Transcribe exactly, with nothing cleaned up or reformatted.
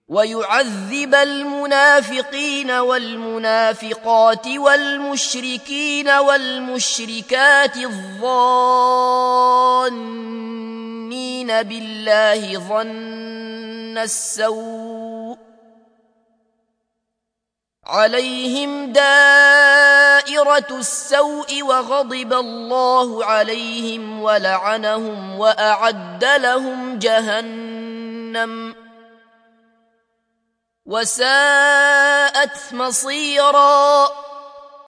ويعذب المنافقين والمنافقات والمشركين والمشركات الظانين بالله ظن السوء عليهم دائرة السوء وغضب الله عليهم ولعنهم وأعد لهم جهنم وساءت مصيرا.